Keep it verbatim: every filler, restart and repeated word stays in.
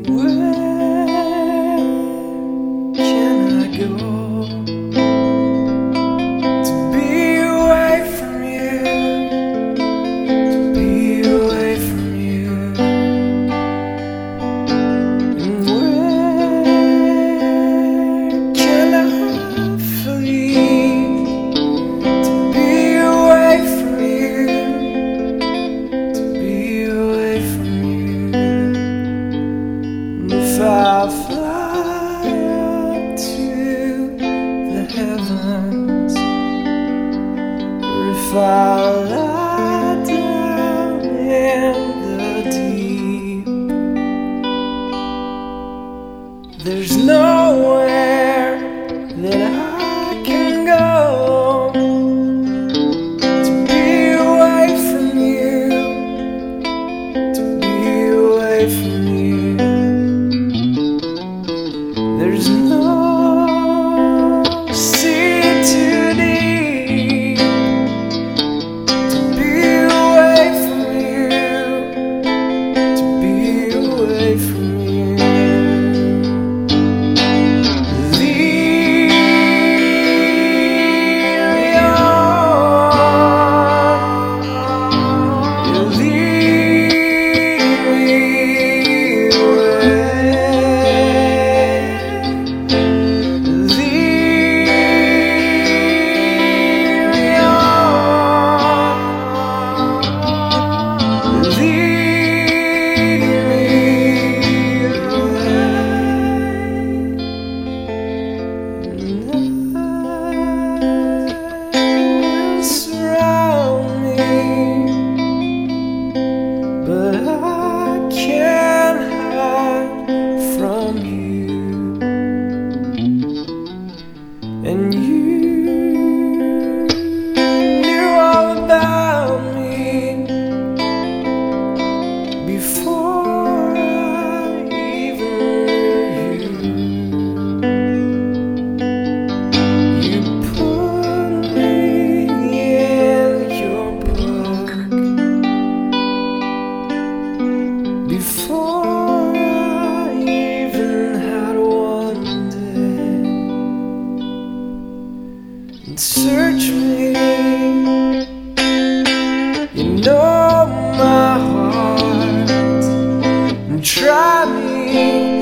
Where can I go to be away from you, to be away from you? And where can I flee to be away from you, to be away from you? And if I fly up to the heavens, or if I lie down in the deep, there's nowhere that I can go to be away from you, to be away from you. There's no sea too deep to be away from you, to be away from you. Lead me on, lead me away. Surround me, but I can't hide from you. And you knew all about me before I even knew you. You put me in your book before I even had one day. And search me, you know my heart, and try me